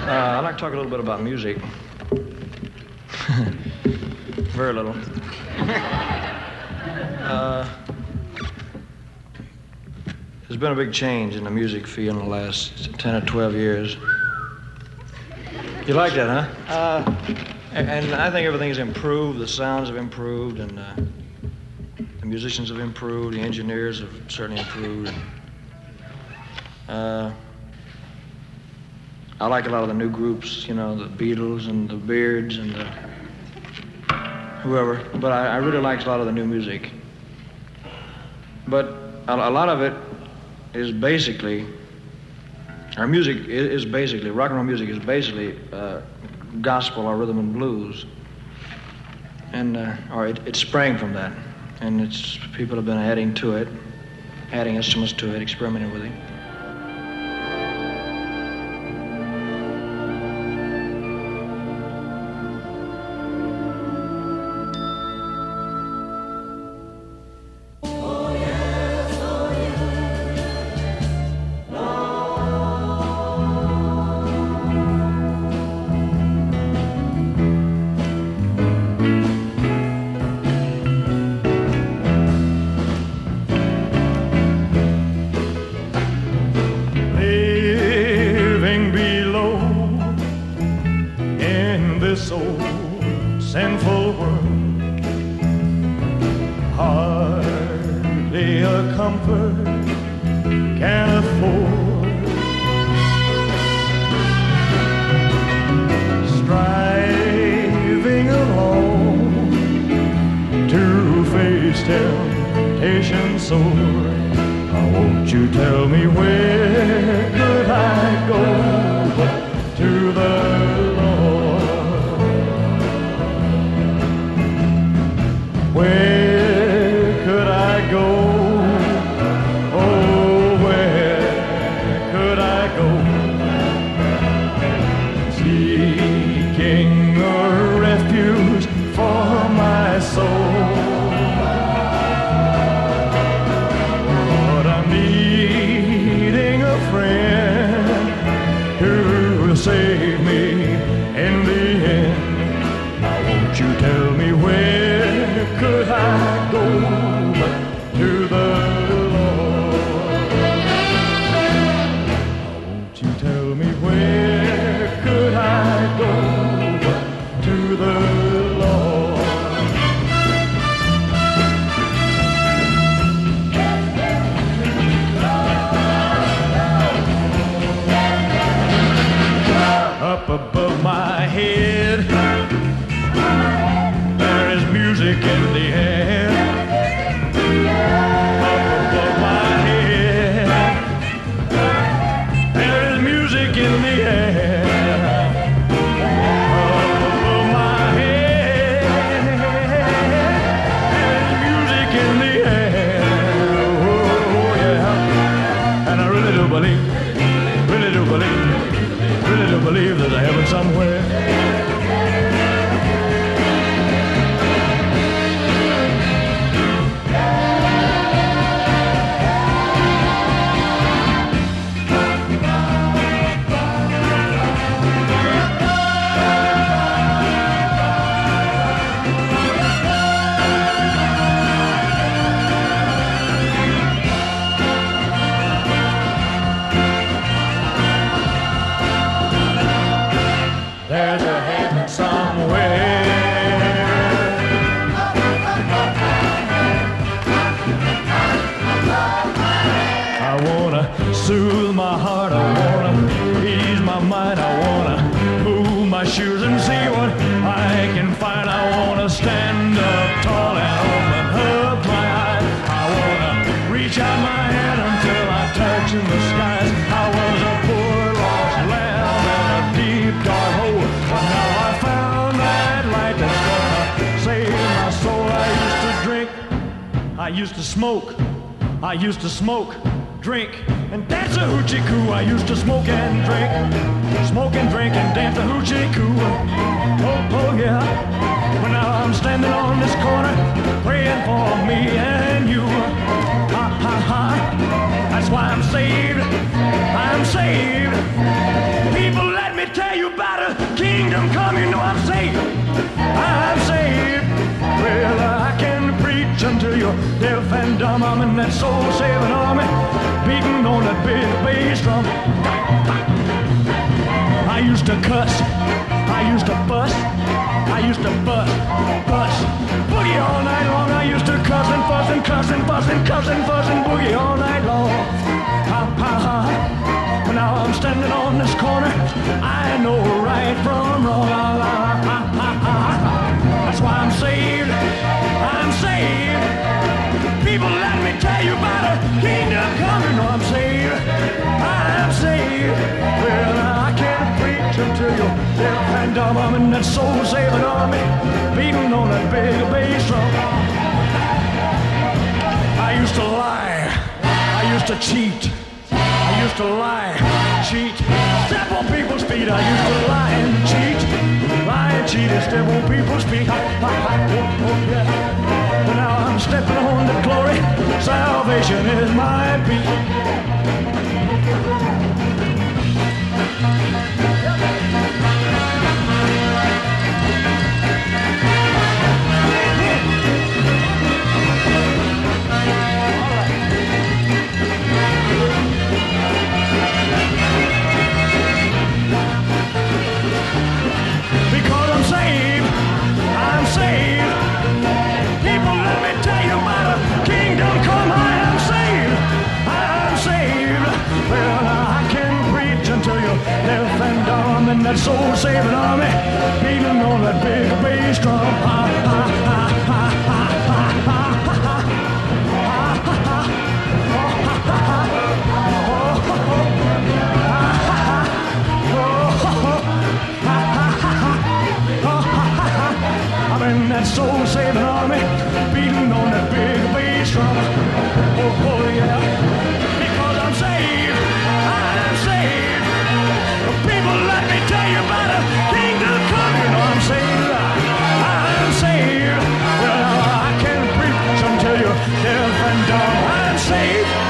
I'd like to talk a little bit about music. Very little. There's been a big change in the music field in the last 10 or 12 years. You like that, huh? And I think everything's improved. The sounds have improved, and the musicians have improved. The engineers have certainly improved. I like a lot of the new groups, you know, the Beatles and the Beards and the whoever. But I really like a lot of the new music. But a lot of it is basically, our music is basically, rock and roll music is basically gospel or rhythm and blues. And, or it sprang from that. And people have been adding to it, adding instruments to it, experimenting with it. I used to smoke, drink, and dance a hoochie coo. I used to smoke and drink, and dance a hoochie coo. Oh yeah. But now I'm standing on this corner, praying for me and you. Ha ha ha. That's why I'm saved. I'm saved. People, let me tell you about a kingdom come. You know I'm saved. I'm saved. Well, I can preach until you're deaf and dumb. I'm in that soul-saving army, beating on that big bass drum. I used to cuss, I used to fuss, I used to fuss, boogie all night long. I used to cuss and fuss and cuss and fuss and cuss and fuss and boogie all night long. But now I'm standing on this corner, I know right from wrong. That's why I'm saved, I'm saved. People, let me tell you about a kingdom coming. No, I'm saved, I'm saved. Well, I can't preach until you're deaf and dumb. I'm in that soul-saving army, beating on that big bass drum. I used to lie, I used to cheat, I used to lie, cheat, step on people's feet. I used to lie and cheat and step on people's feet. But now I'm stepping on the glory, salvation is my beat. Because I'm saved, I'm saved. People, let me tell you about a kingdom come. I am saved, I'm saved. Well, I can preach until you're deaf and dumb. In that soul-saving army, beating on that big bass drum. I'm in that soul-saving army, beating on that big bass drum. Oh yeah, because I'm saved, I'm saved. People, let me tell you about a kingdom coming. You know I'm saved, I'm saved. Well, I can preach until you're deaf and dumb. I'm saved.